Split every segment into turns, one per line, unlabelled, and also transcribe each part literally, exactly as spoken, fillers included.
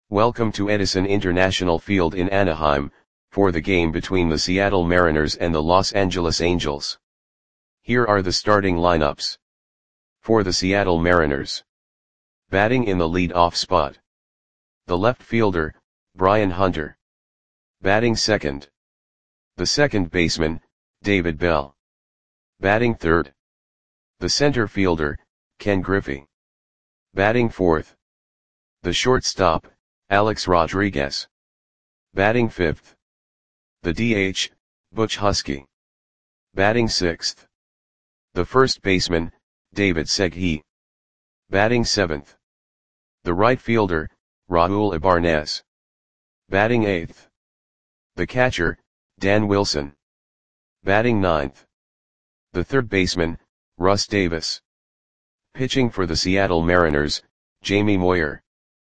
Welcome to Edison International Field in Anaheim, for the game between the Seattle Mariners and the Los Angeles Angels. Here are the starting lineups. For the Seattle Mariners. Batting in the lead-off spot. The left fielder, Brian Hunter. Batting second. The second baseman, David Bell. Batting third. The center fielder, Ken Griffey. Batting fourth. The shortstop, Alex Rodriguez. Batting fifth. The D H, Butch Huskey. Batting sixth. The first baseman, David Segui. Batting seventh. The right fielder, Raul Ibanez. Batting eighth. The catcher, Dan Wilson. Batting ninth. The third baseman, Russ Davis. Pitching for the Seattle Mariners, Jamie Moyer.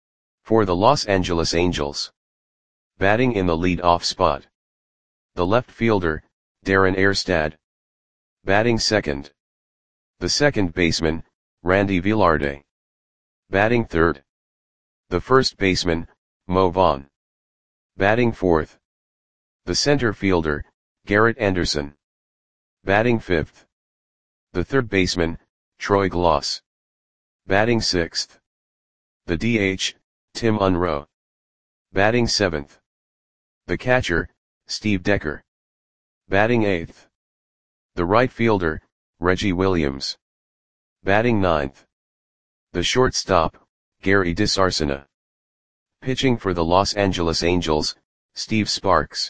For the Los Angeles Angels. Batting in the lead-off spot. The left fielder, Darren Erstad. Batting second. The second baseman, Randy Velarde. Batting third. The first baseman, Mo Vaughn. Batting fourth. The center fielder, Garrett Anderson. Batting fifth. The third baseman, Troy Glaus. Batting sixth. The D H, Tim Unruh. Batting seventh. The catcher, Steve Decker. Batting eighth. The right fielder, Reggie Williams. Batting ninth. The shortstop, Gary DiSarcina. Pitching for the Los Angeles Angels, Steve Sparks.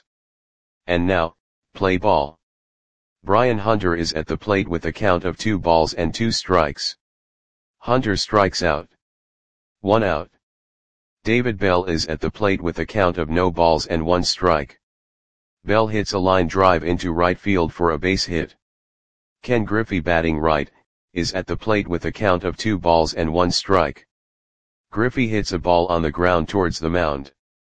And now, play ball. Brian Hunter is at the plate with a count of two balls and two strikes. Hunter strikes out. One out. David Bell is at the plate with a count of no balls and one strike. Bell hits a line drive into right field for a base hit. Ken Griffey, batting right, is at the plate with a count of two balls and one strike. Griffey hits a ball on the ground towards the mound.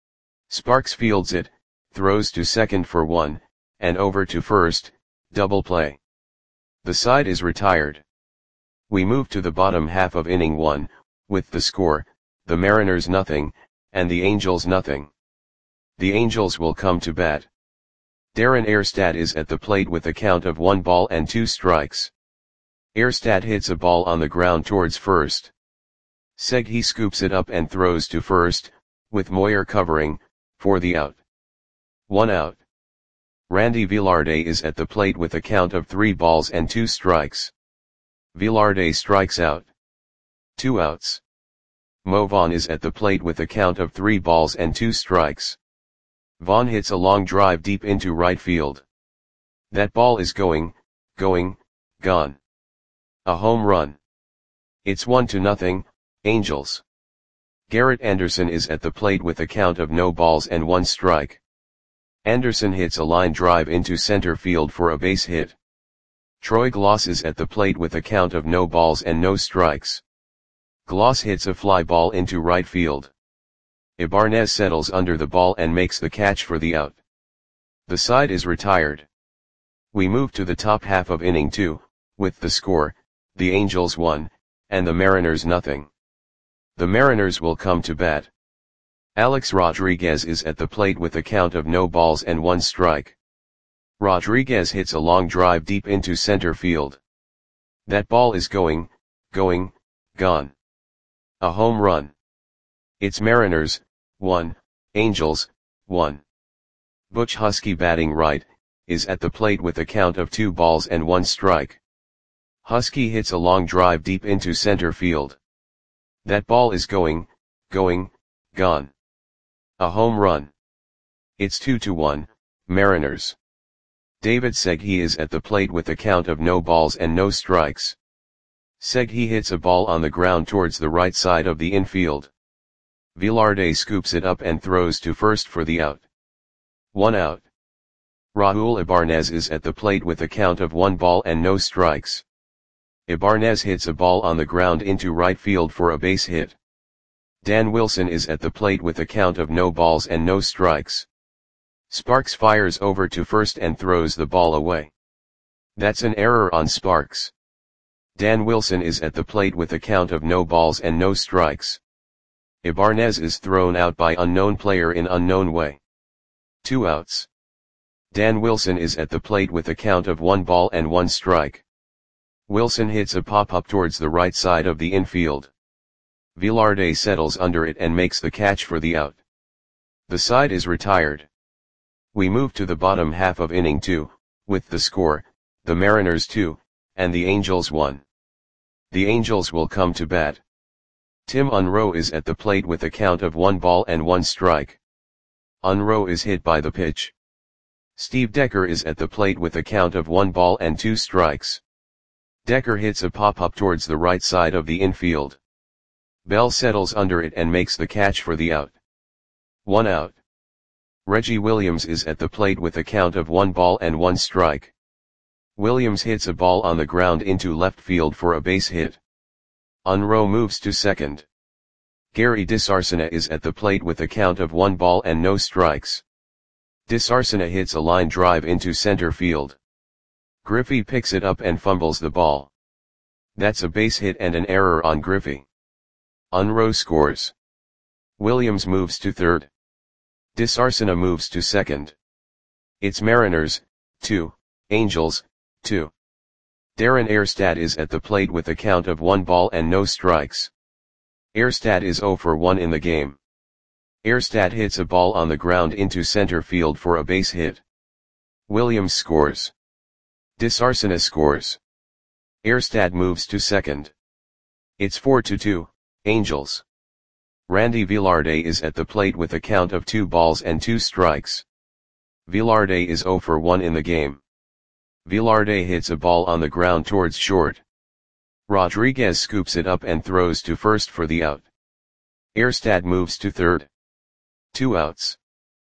Sparks fields it, throws to second for one, and over to first, double play. The side is retired. We move to the bottom half of inning one, with the score, the Mariners nothing, and the Angels nothing. The Angels will come to bat. Darren Erstad is at the plate with a count of one ball and two strikes. Erstad hits a ball on the ground towards first. Segui scoops it up and throws to first, with Moyer covering, for the out. One out. Randy Velarde is at the plate with a count of three balls and two strikes. Velarde strikes out. Two outs. Mo Vaughn is at the plate with a count of three balls and two strikes. Vaughn hits a long drive deep into right field. That ball is going, going, gone. A home run. It's one to nothing, Angels. Garrett Anderson is at the plate with a count of no balls and one strike. Anderson hits a line drive into center field for a base hit. Troy Glaus is at the plate with a count of no balls and no strikes. Glaus hits a fly ball into right field. Ibanez settles under the ball and makes the catch for the out. The side is retired. We move to the top half of inning two, with the score, the Angels one, and the Mariners nothing. The Mariners will come to bat. Alex Rodriguez is at the plate with a count of no balls and one strike. Rodriguez hits a long drive deep into center field. That ball is going, going, gone. A home run. It's Mariners, one, Angels, one. Butch Huskey, batting right, is at the plate with a count of two balls and one strike. Huskey hits a long drive deep into center field. That ball is going, going, gone. A home run. It's two to one, Mariners. David Segui is at the plate with a count of no balls and no strikes. Segui hits a ball on the ground towards the right side of the infield. Velarde scoops it up and throws to first for the out. One out. Raul Ibanez is at the plate with a count of one ball and no strikes. Ibanez hits a ball on the ground into right field for a base hit. Dan Wilson is at the plate with a count of no balls and no strikes. Sparks fires over to first and throws the ball away. That's an error on Sparks. Dan Wilson is at the plate with a count of no balls and no strikes. Ibarnez is thrown out by unknown player in unknown way. Two outs. Dan Wilson is at the plate with a count of one ball and one strike. Wilson hits a pop-up towards the right side of the infield. Velarde settles under it and makes the catch for the out. The side is retired. We move to the bottom half of inning two, with the score, the Mariners two, and the Angels one. The Angels will come to bat. Tim Unroe is at the plate with a count of one ball and one strike. Unroe is hit by the pitch. Steve Decker is at the plate with a count of one ball and two strikes. Decker hits a pop-up towards the right side of the infield. Bell settles under it and makes the catch for the out. One out. Reggie Williams is at the plate with a count of one ball and one strike. Williams hits a ball on the ground into left field for a base hit. Unroe moves to second. Gary DeSarcina is at the plate with a count of one ball and no strikes. DeSarcina hits a line drive into center field. Griffey picks it up and fumbles the ball. That's a base hit and an error on Griffey. Unroe scores. Williams moves to third. DeSarcina moves to second. It's Mariners, two, Angels, two. Darren Erstad is at the plate with a count of one ball and no strikes. Erstad is zero for one in the game. Erstad hits a ball on the ground into center field for a base hit. Williams scores. DeSarcina scores. Erstad moves to second. It's four to two, Angels. Randy Velarde is at the plate with a count of two balls and two strikes. Velarde is zero for one in the game. Velarde hits a ball on the ground towards short. Rodriguez scoops it up and throws to first for the out. Erstad moves to third. Two outs.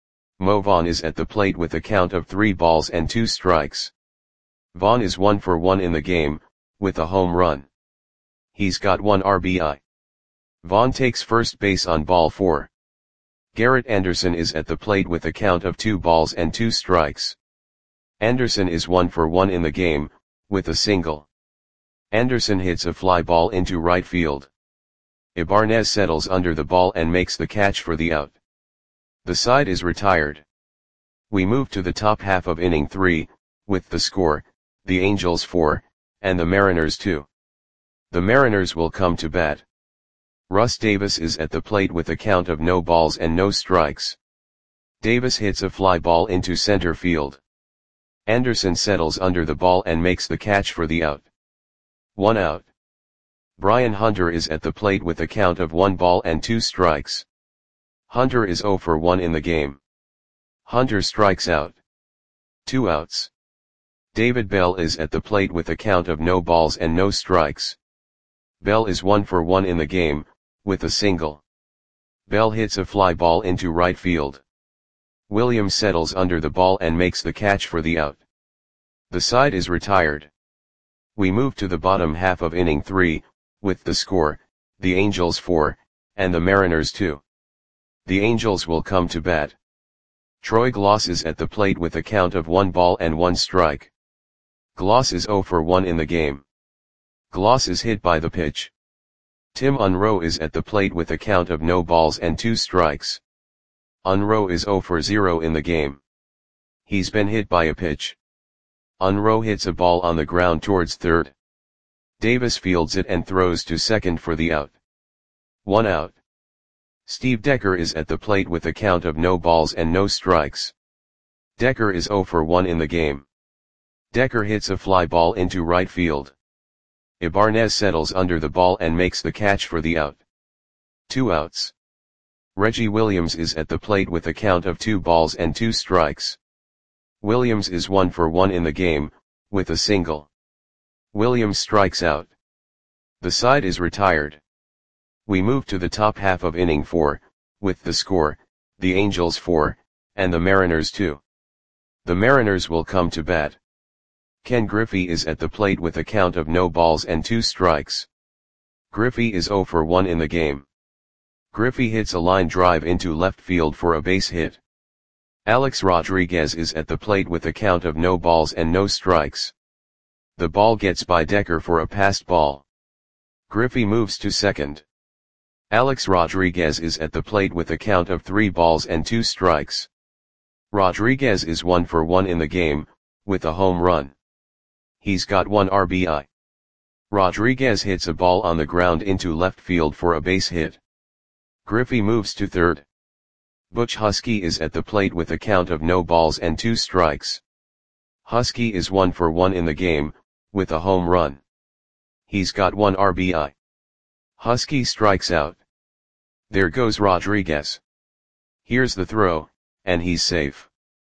Mo Vaughn is at the plate with a count of three balls and two strikes. Vaughn is one for one in the game, with a home run. He's got one R B I. Vaughn takes first base on ball four. Garrett Anderson is at the plate with a count of two balls and two strikes. Anderson is one for one in the game, with a single. Anderson hits a fly ball into right field. Ibarnez settles under the ball and makes the catch for the out. The side is retired. We move to the top half of inning three, with the score, the Angels four, and the Mariners two. The Mariners will come to bat. Russ Davis is at the plate with a count of no balls and no strikes. Davis hits a fly ball into center field. Anderson settles under the ball and makes the catch for the out. One out. Brian Hunter is at the plate with a count of one ball and two strikes. Hunter is zero for one in the game. Hunter strikes out. Two outs. David Bell is at the plate with a count of no balls and no strikes. Bell is one for one in the game, with a single. Bell hits a fly ball into right field. Williams settles under the ball and makes the catch for the out. The side is retired. We move to the bottom half of inning three, with the score, the Angels four, and the Mariners two. The Angels will come to bat. Troy Gloss is at the plate with a count of one ball and one strike. Gloss is zero for one in the game. Gloss is hit by the pitch. Tim Unroe is at the plate with a count of no balls and two strikes. Unroe is zero for zero in the game. He's been hit by a pitch. Unroe hits a ball on the ground towards third. Davis fields it and throws to second for the out. One out. Steve Decker is at the plate with a count of no balls and no strikes. Decker is zero for one in the game. Decker hits a fly ball into right field. Ibarnez settles under the ball and makes the catch for the out. Two outs. Reggie Williams is at the plate with a count of two balls and two strikes. Williams is one for one in the game, with a single. Williams strikes out. The side is retired. We move to the top half of inning four, with the score, the Angels four, and the Mariners two. The Mariners will come to bat. Ken Griffey is at the plate with a count of no balls and two strikes. Griffey is zero for one in the game. Griffey hits a line drive into left field for a base hit. Alex Rodriguez is at the plate with a count of no balls and no strikes. The ball gets by Decker for a passed ball. Griffey moves to second. Alex Rodriguez is at the plate with a count of three balls and two strikes. Rodriguez is one for one in the game, with a home run. He's got one R B I. Rodriguez hits a ball on the ground into left field for a base hit. Griffey moves to third. Butch Husky is at the plate with a count of no balls and two strikes. Husky is one for one in the game, with a home run. He's got one R B I. Husky strikes out. There goes Rodriguez. Here's the throw, and he's safe.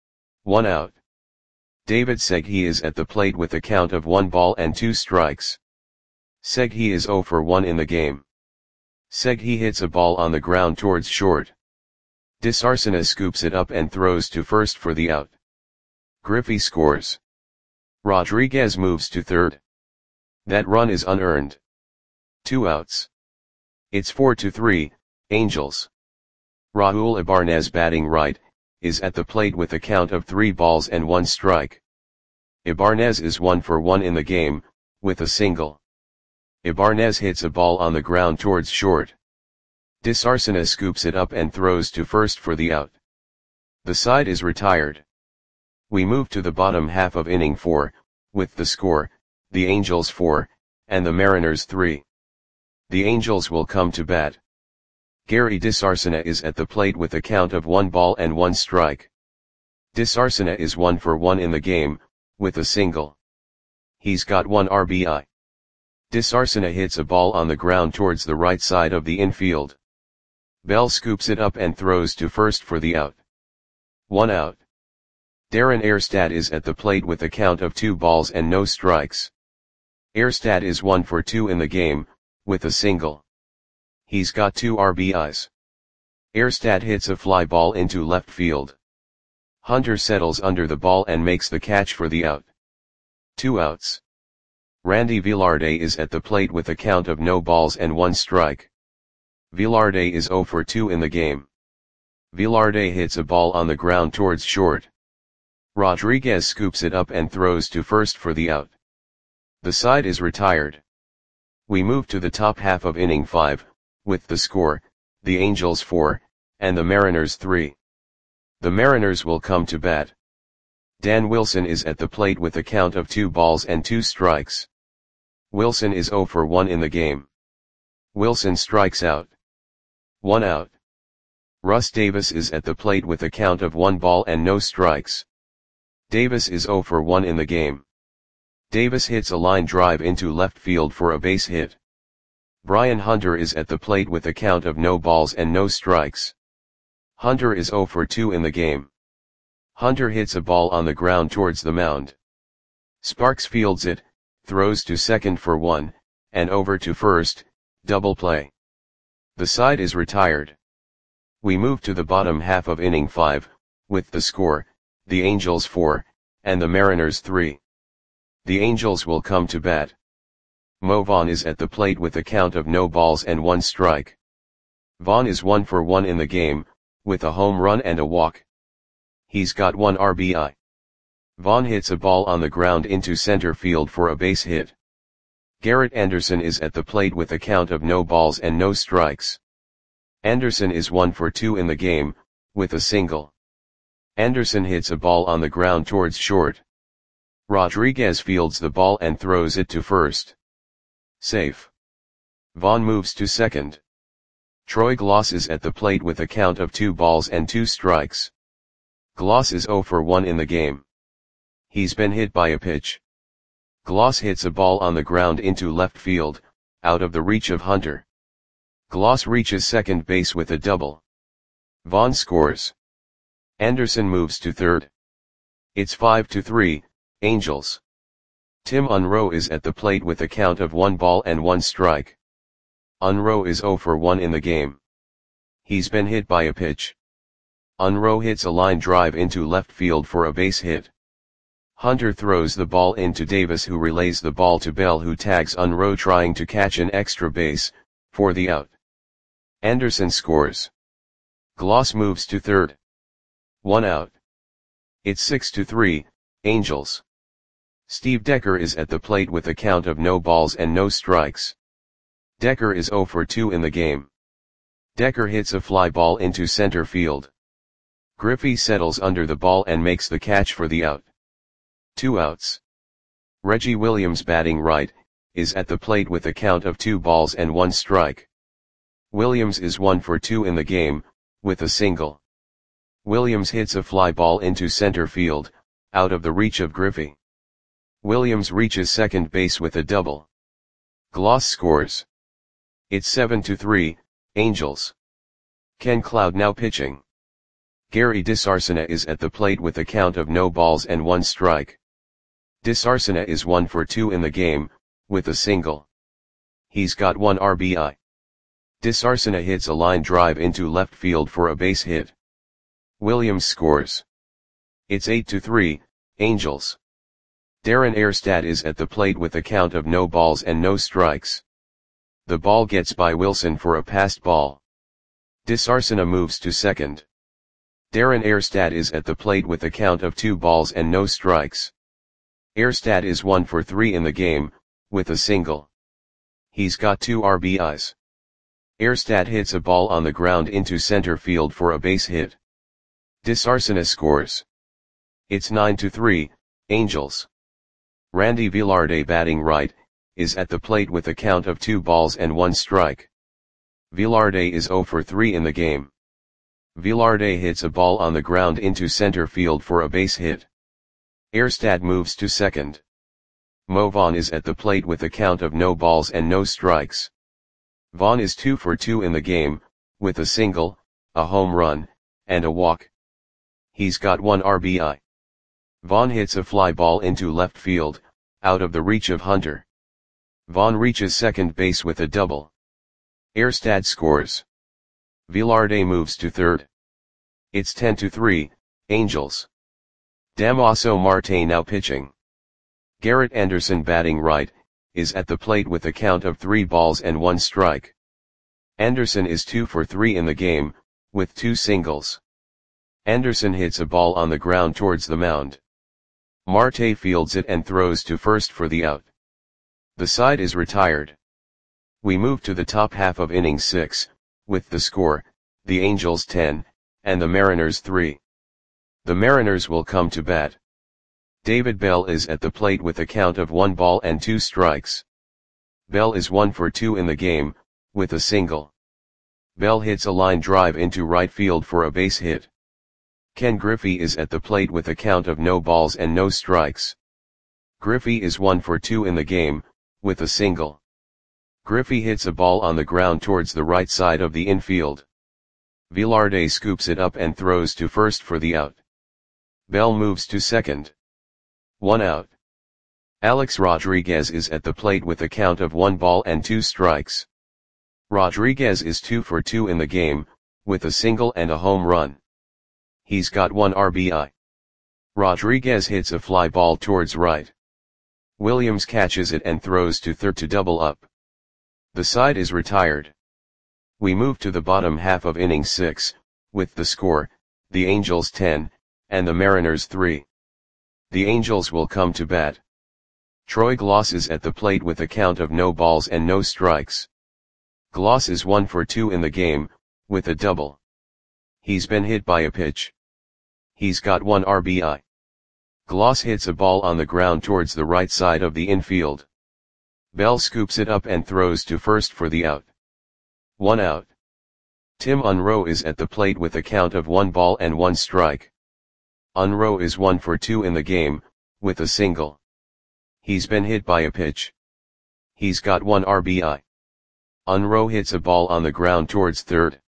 One out. David Segui is at the plate with a count of one ball and two strikes. Segui is zero for one in the game. Segui hits a ball on the ground towards short. Disarcina scoops it up and throws to first for the out. Griffey scores. Rodriguez moves to third. That run is unearned. Two outs. It's four to three, Angels. Raul Ibanez, batting right, is at the plate with a count of three balls and one strike. Ibanez is one for one in the game, with a single. Ibanez hits a ball on the ground towards short. Disarcina scoops it up and throws to first for the out. The side is retired. We move to the bottom half of inning four, with the score, the Angels four, and the Mariners three. The Angels will come to bat. Gary Disarcina is at the plate with a count of one ball and one strike. Disarcina is one for one in the game, with a single. He's got one R B I. Disarcina hits a ball on the ground towards the right side of the infield. Bell scoops it up and throws to first for the out. One out. Darren Erstad is at the plate with a count of two balls and no strikes. Erstad is one for two in the game, with a single. He's got two R B Is. Erstad hits a fly ball into left field. Hunter settles under the ball and makes the catch for the out. Two outs. Randy Velarde is at the plate with a count of no balls and one strike. Velarde is zero for two in the game. Velarde hits a ball on the ground towards short. Rodriguez scoops it up and throws to first for the out. The side is retired. We move to the top half of inning five, with the score, the Angels four, and the Mariners three. The Mariners will come to bat. Dan Wilson is at the plate with a count of two balls and two strikes. Wilson is zero for one in the game. Wilson strikes out. One out. Russ Davis is at the plate with a count of one ball and no strikes. Davis is zero for one in the game. Davis hits a line drive into left field for a base hit. Brian Hunter is at the plate with a count of no balls and no strikes. Hunter is zero for two in the game. Hunter hits a ball on the ground towards the mound. Sparks fields it, throws to second for one, and over to first, double play. The side is retired. We move to the bottom half of inning five, with the score, the Angels four, and the Mariners three. The Angels will come to bat. Mo Vaughn is at the plate with a count of no balls and one strike. Vaughn is one for one in the game, with a home run and a walk. He's got one R B I. Vaughn hits a ball on the ground into center field for a base hit. Garrett Anderson is at the plate with a count of no balls and no strikes. Anderson is one for two in the game, with a single. Anderson hits a ball on the ground towards short. Rodriguez fields the ball and throws it to first. Safe. Vaughn moves to second. Troy Gloss is at the plate with a count of two balls and two strikes. Gloss is zero for one in the game. He's been hit by a pitch. Gloss hits a ball on the ground into left field, out of the reach of Hunter. Gloss reaches second base with a double. Vaughn scores. Anderson moves to third. It's five to three, Angels. Tim Unroe is at the plate with a count of one ball and one strike. Unroe is zero for one in the game. He's been hit by a pitch. Unroe hits a line drive into left field for a base hit. Hunter throws the ball into Davis, who relays the ball to Bell, who tags Unroe trying to catch an extra base, for the out. Anderson scores. Gloss moves to third. One out. It's six to three, Angels. Steve Decker is at the plate with a count of no balls and no strikes. Decker is zero for two in the game. Decker hits a fly ball into center field. Griffey settles under the ball and makes the catch for the out. Two outs. Reggie Williams, batting right, is at the plate with a count of two balls and one strike. Williams is one for two in the game, with a single. Williams hits a fly ball into center field, out of the reach of Griffey. Williams reaches second base with a double. Gloss scores. It's seven to three, Angels. Ken Cloud now pitching. Gary DeSarcina is at the plate with a count of no balls and one strike. DeSarcina is one for two in the game, with a single. He's got one R B I. DeSarcina hits a line drive into left field for a base hit. Williams scores. It's eight to three, Angels. Darren Erstad is at the plate with a count of no balls and no strikes. The ball gets by Wilson for a passed ball. DeSarcina moves to second. Darren Erstad is at the plate with a count of two balls and no strikes. Erstad is one for three in the game, with a single. He's got two R B Is. Erstad hits a ball on the ground into center field for a base hit. DeSarcina scores. It's nine to three, Angels. Randy Velarde, batting right, is at the plate with a count of two balls and one strike. Velarde is zero for three in the game. Velarde hits a ball on the ground into center field for a base hit. Erstad moves to second. Mo Vaughn is at the plate with a count of no balls and no strikes. Vaughn is two for two in the game, with a single, a home run, and a walk. He's got one R B I. Vaughn hits a fly ball into left field, out of the reach of Hunter. Vaughn reaches second base with a double. Erstad scores. Velarde moves to third. It's ten to three, Angels. Damaso Marte now pitching. Garrett Anderson, batting right, is at the plate with a count of three balls and one strike. Anderson is two for three in the game, with two singles. Anderson hits a ball on the ground towards the mound. Marte fields it and throws to first for the out. The side is retired. We move to the top half of inning six, with the score, the Angels ten, and the Mariners three. The Mariners will come to bat. David Bell is at the plate with a count of one ball and two strikes. Bell is one for two in the game, with a single. Bell hits a line drive into right field for a base hit. Ken Griffey is at the plate with a count of no balls and no strikes. Griffey is one for two in the game, with a single. Griffey hits a ball on the ground towards the right side of the infield. Velarde scoops it up and throws to first for the out. Bell moves to second. One out. Alex Rodriguez is at the plate with a count of one ball and two strikes. Rodriguez is two for two in the game, with a single and a home run. He's got one R B I. Rodriguez hits a fly ball towards right. Williams catches it and throws to third to double up. The side is retired. We move to the bottom half of inning six, with the score, the Angels ten, and the Mariners three. The Angels will come to bat. Troy Gloss is at the plate with a count of no balls and no strikes. Gloss is one for two in the game, with a double. He's been hit by a pitch. He's got one R B I. Gloss hits a ball on the ground towards the right side of the infield. Bell scoops it up and throws to first for the out. One out. Tim Unroe is at the plate with a count of one ball and one strike. Unroe is one for two in the game, with a single. He's been hit by a pitch. He's got one R B I. Unroe hits a ball on the ground towards third.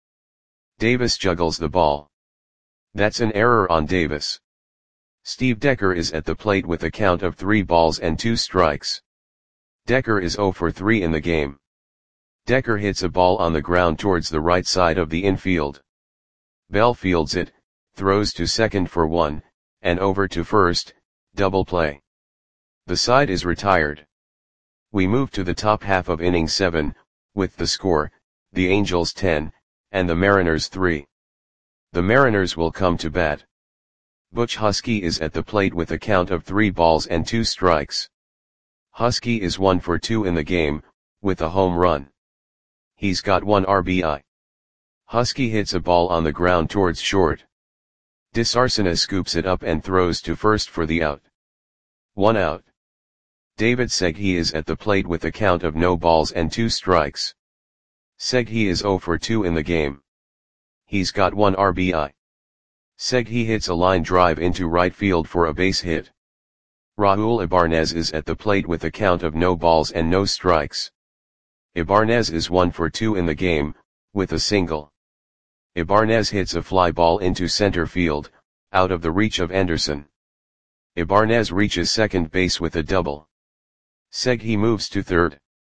Davis juggles the ball. That's an error on Davis. Steve Decker is at the plate with a count of three balls and two strikes. Decker is zero for three in the game. Decker hits a ball on the ground towards the right side of the infield. Bell fields it, throws to second for one, and over to first, double play. The side is retired. We move to the top half of inning seven, with the score, the Angels ten, and the Mariners three. The Mariners will come to bat. Butch Husky is at the plate with a count of three balls and two strikes. Husky is one for two in the game, with a home run. He's got one R B I. Husky hits a ball on the ground towards short. Disarsena scoops it up and throws to first for the out. One out. David Seghi is at the plate with a count of no balls and two strikes. Seghi is zero for two in the game. He's got one R B I. Seghi hits a line drive into right field for a base hit. Raul Ibarnez is at the plate with a count of no balls and no strikes. Ibarnez is one for two in the game, with a single. Ibarnez hits a fly ball into center field, out of the reach of Anderson. Ibarnez reaches second base with a double. Seghi moves to third.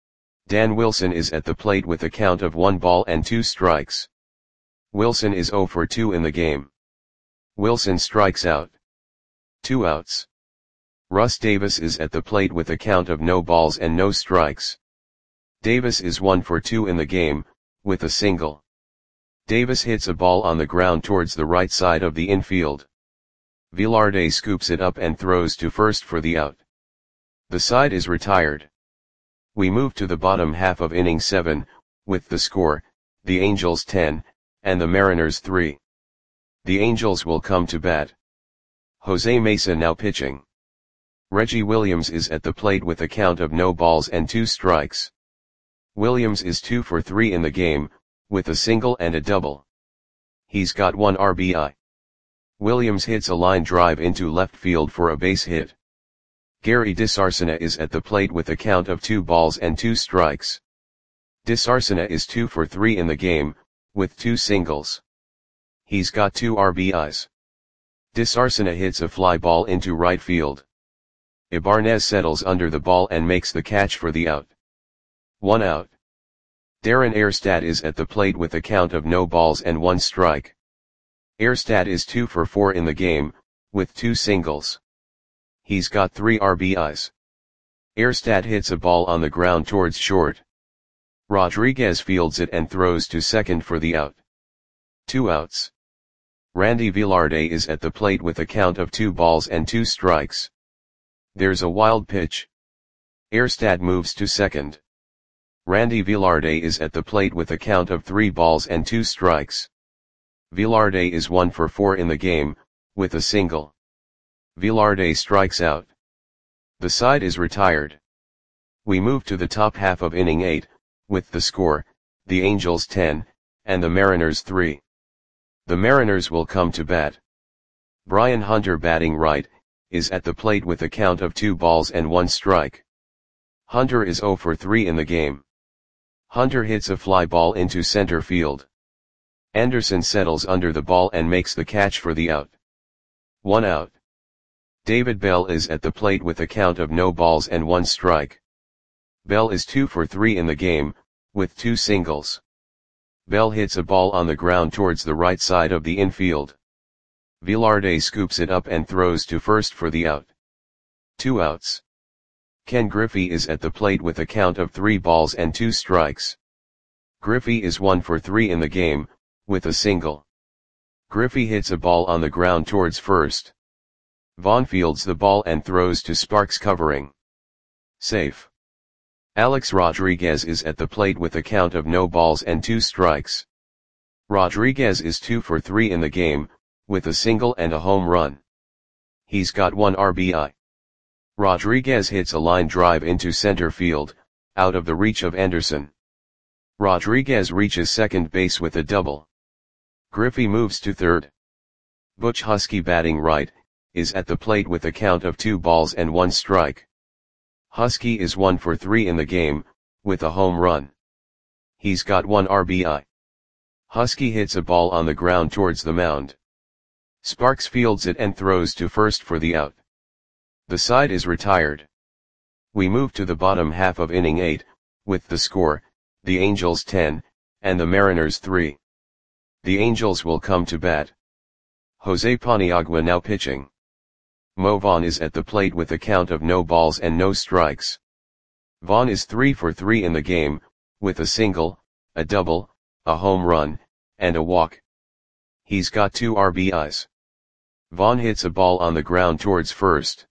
Dan Wilson is at the plate with a count of one ball and two strikes. Wilson is zero for two in the game. Wilson strikes out. Two outs. Russ Davis is at the plate with a count of no balls and no strikes. Davis is one for two in the game, with a single. Davis hits a ball on the ground towards the right side of the infield. Velarde scoops it up and throws to first for the out. The side is retired. We move to the bottom half of inning seven, with the score, the Angels ten, and the Mariners three. The Angels will come to bat. Jose Mesa now pitching. Reggie Williams is at the plate with a count of no balls and two strikes. Williams is two for three in the game, with a single and a double. He's got one R B I. Williams hits a line drive into left field for a base hit. Gary Disarsena is at the plate with a count of two balls and two strikes. Disarsena is two for three in the game, with two singles. He's got two R B Is. Disarsena hits a fly ball into right field. Ibarnez settles under the ball and makes the catch for the out. One out. Darren Erstad is at the plate with a count of no balls and one strike. Erstad is two for four in the game, with two singles. He's got three R B Is. Erstad hits a ball on the ground towards short. Rodriguez fields it and throws to second for the out. Two outs. Randy Velarde is at the plate with a count of two balls and two strikes. There's a wild pitch. Erstad moves to second. Randy Velarde is at the plate with a count of three balls and two strikes. Velarde is one for four in the game, with a single. Velarde strikes out. The side is retired. We move to the top half of inning eight, with the score, the Angels ten, and the Mariners three. The Mariners will come to bat. Brian Hunter batting right, is at the plate with a count of two balls and one strike. Hunter is zero for three in the game. Hunter hits a fly ball into center field. Anderson settles under the ball and makes the catch for the out. One out. David Bell is at the plate with a count of no balls and one strike. Bell is two for three in the game, with two singles. Bell hits a ball on the ground towards the right side of the infield. Velarde scoops it up and throws to first for the out. Two outs. Ken Griffey is at the plate with a count of three balls and two strikes. Griffey is one for three in the game, with a single. Griffey hits a ball on the ground towards first. Vaughn fields the ball and throws to Sparks covering. Safe. Alex Rodriguez is at the plate with a count of no balls and two strikes. Rodriguez is two for three in the game, with a single and a home run. He's got one R B I. Rodriguez hits a line drive into center field, out of the reach of Anderson. Rodriguez reaches second base with a double. Griffey moves to third. Butch Husky batting right, is at the plate with a count of two balls and one strike. Husky is one for three in the game, with a home run. He's got one R B I. Husky hits a ball on the ground towards the mound. Sparks fields it and throws to first for the out. The side is retired. We move to the bottom half of inning eight, with the score, the Angels ten, and the Mariners three. The Angels will come to bat. Jose Paniagua now pitching. Mo Vaughn is at the plate with a count of no balls and no strikes. Vaughn is three for three in the game, with a single, a double, a home run, and a walk. He's got two R B Is. Vaughn hits a ball on the ground towards first.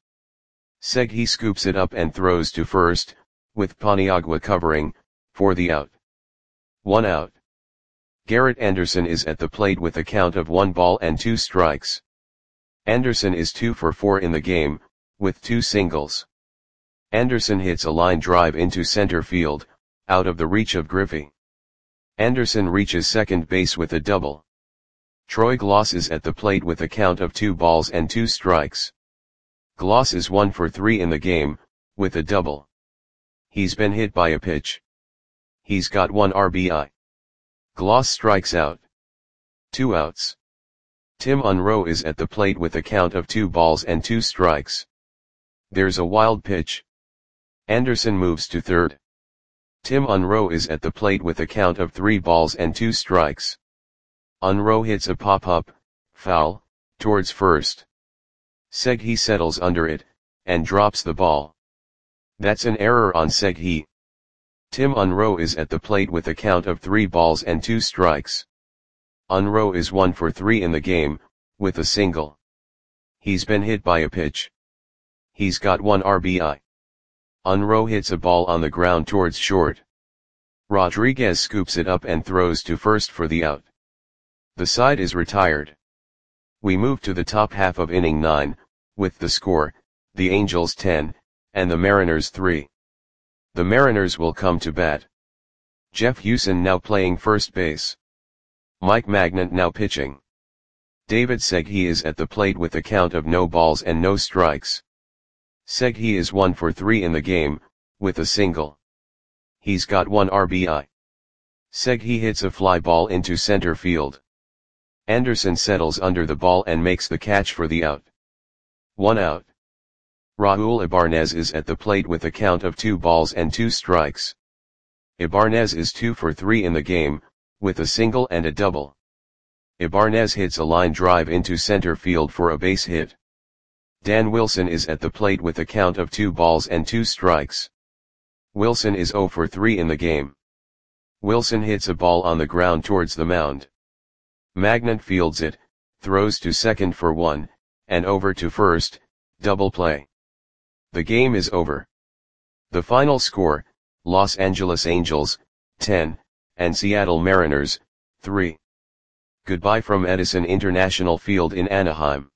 Seghi scoops it up and throws to first, with Paniagua covering, for the out. One out. Garrett Anderson is at the plate with a count of one ball and two strikes. Anderson is two for four in the game, with two singles. Anderson hits a line drive into center field, out of the reach of Griffey. Anderson reaches second base with a double. Troy Glaus is at the plate with a count of two balls and two strikes. Glaus is one for three in the game, with a double. He's been hit by a pitch. He's got one R B I. Glaus strikes out. Two outs. Tim Unroe is at the plate with a count of two balls and two strikes. There's a wild pitch. Anderson moves to third. Tim Unroe is at the plate with a count of three balls and two strikes. Unroe hits a pop-up, foul, towards first. Seghi settles under it, and drops the ball. That's an error on Seghi. Tim Unroe is at the plate with a count of three balls and two strikes. Unroe is one for three in the game, with a single. He's been hit by a pitch. He's got one R B I. Unroe hits a ball on the ground towards short. Rodriguez scoops it up and throws to first for the out. The side is retired. We move to the top half of inning nine, with the score, the Angels ten, and the Mariners three. The Mariners will come to bat. Jeff Hewson now playing first base. Mike Magnant now pitching. David Seghi is at the plate with a count of no balls and no strikes. Seghi is one for three in the game, with a single. He's got one R B I. Seghi hits a fly ball into center field. Anderson settles under the ball and makes the catch for the out. One out. Raul Ibanez is at the plate with a count of two balls and two strikes. Ibanez is two for three in the game, with a single and a double. Ibanez hits a line drive into center field for a base hit. Dan Wilson is at the plate with a count of two balls and two strikes. Wilson is zero for three in the game. Wilson hits a ball on the ground towards the mound. Magnant fields it, throws to second for one, and over to first, double play. The game is over. The final score, Los Angeles Angels, ten, and Seattle Mariners, three. Goodbye from Edison International Field in Anaheim.